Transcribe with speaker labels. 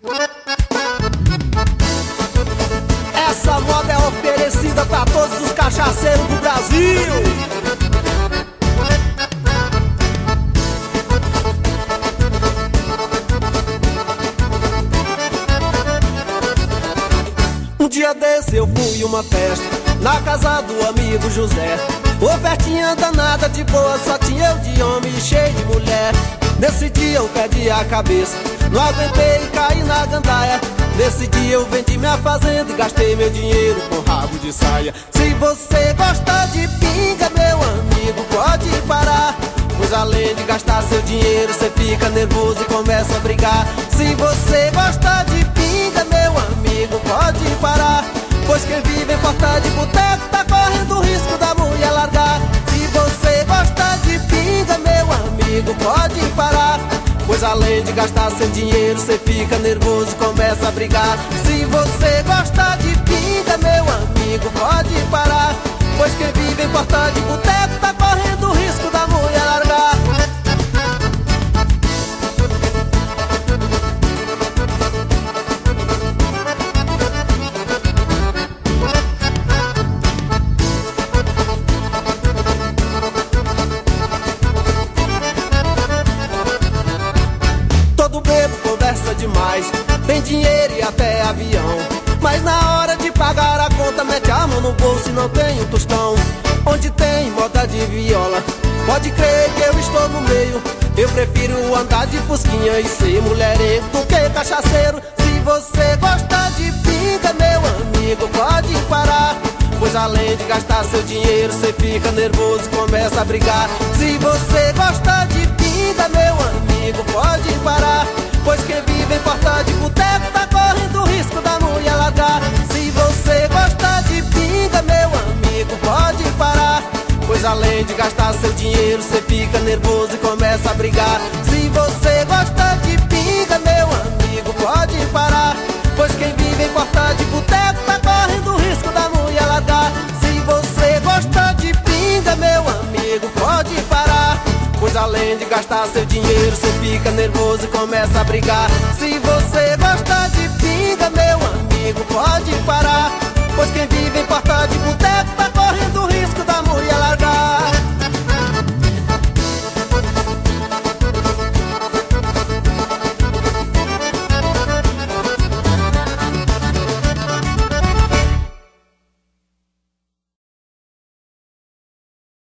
Speaker 1: Essa moda é oferecida pra todos os cachaceiros do Brasil. Um dia desse eu fui uma festa na casa do amigo José. Ofertinha danada de boa, só tinha eu de homem e cheio de mulher. Nesse dia eu perdi a cabeça, não aguentei e caí na gandaia. Nesse dia eu vendi minha fazenda e gastei meu dinheiro com rabo de saia. Se você gosta de pinga, meu amigo, pode parar, pois além de gastar seu dinheiro, você fica nervoso e começa a brigar. Se você gosta de pinga, meu amigo, pode parar, pois quem vive em porta de boteco tá correndo o risco da mulher largar. Se você gosta de pinga, meu amigo, pode parar, pois além de gastar seu dinheiro, você fica nervoso e começa a brigar. Se você gosta de pinga, meu amigo, pode parar, pois quem vive em porta de boteco tá correndo o risco da mulher largar. Todo bebo conversa demais, tem dinheiro e até avião, mas na hora de pagar a conta mete a mão no bolso e não tem um tostão. Onde tem moda de viola, pode crer que eu estou no meio. Eu prefiro andar de fusquinha e ser mulherengo do que cachaceiro. Se você gosta de pinga, meu amigo, pode parar, pois além de gastar seu dinheiro, você fica nervoso e começa a brigar. Se você gosta de pinga, meu amigo, pode parar, pois quem vive em porta de boteco tá correndo o risco da mulher largar. Se você gosta de pinga, meu amigo, pode parar, pois além de gastar seu dinheiro, você fica nervoso e começa a brigar. Se você gosta de pinga, meu amigo, pode parar, pois quem vive em porta de boteco tá correndo o risco da mulher largar. Se você gosta de pinga, meu amigo, pode parar, pois além de gastar seu dinheiro, você fica nervoso e começa a brigar. Se você gosta de pinga, meu amigo, pode parar, pois quem vive em porta de boteco tá correndo o risco da mulher largar.